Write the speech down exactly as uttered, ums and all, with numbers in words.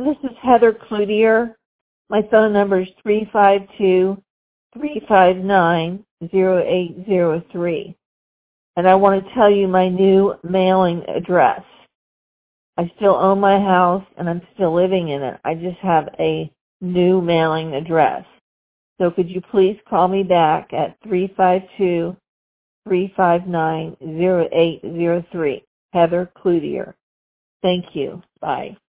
This is Heather Cloutier. My phone number is three five two, three five nine, zero eight zero three. And I want to tell you my new mailing address. I still own my house and I'm still living in it. I just have a new mailing address. So could you please call me back at three five two, three five nine, zero eight zero three. Heather Cloutier. Thank you. Bye.